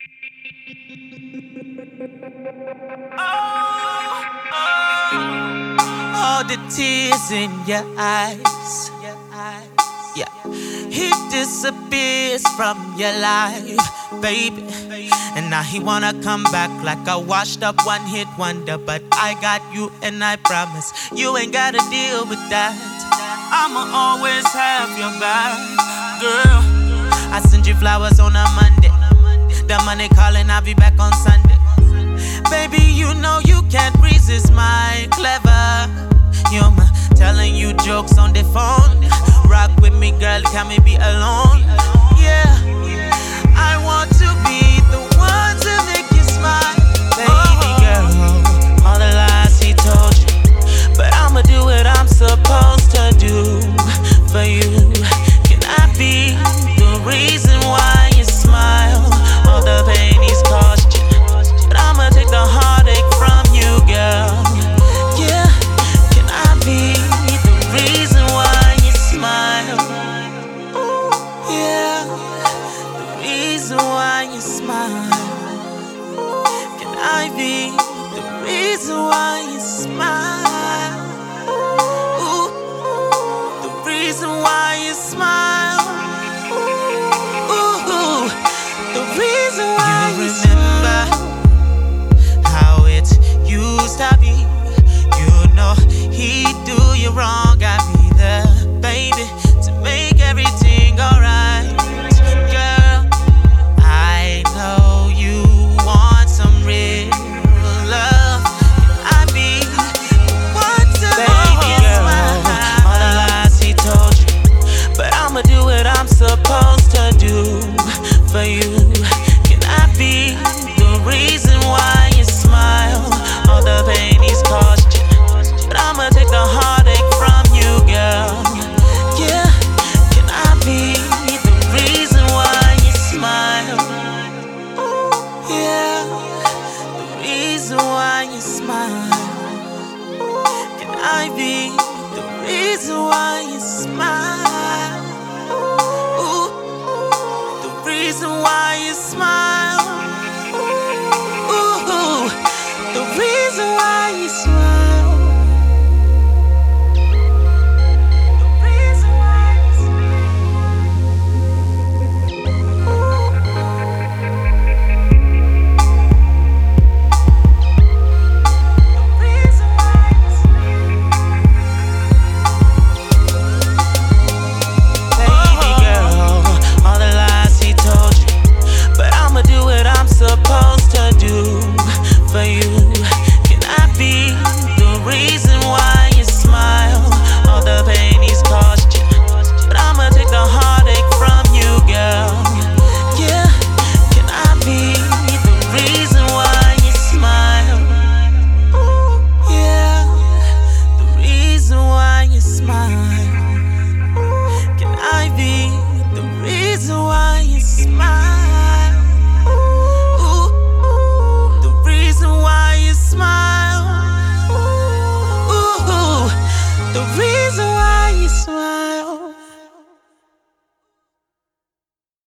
All the tears in your eyes. Yeah, he disappears from your life, baby. And now he wanna come back like a washed up one-hit wonder. But I got you and I promise you ain't gotta deal with that. I'ma always have your back, girl. I send you flowers on a Monday. The money calling, I'll be back on Sunday. Baby, you know you can't resist my clever humor. Telling you jokes on the phone. Rock with me, girl, can we be alone? Yeah, I want to be the one to make you smile. Baby girl, all the lies he told you, but I'ma do what I'm supposed to do for you. Can I be the reason why you smile? All the pain he's caused you, but I'ma take the heartache from you, girl. Yeah, can I be the reason why you smile? Ooh, yeah, the reason why you smile. Can I be the reason why you smile? Ooh, the reason why you smile. Ooh, the reason why you remember how it used to be. You know he'd do you wrong.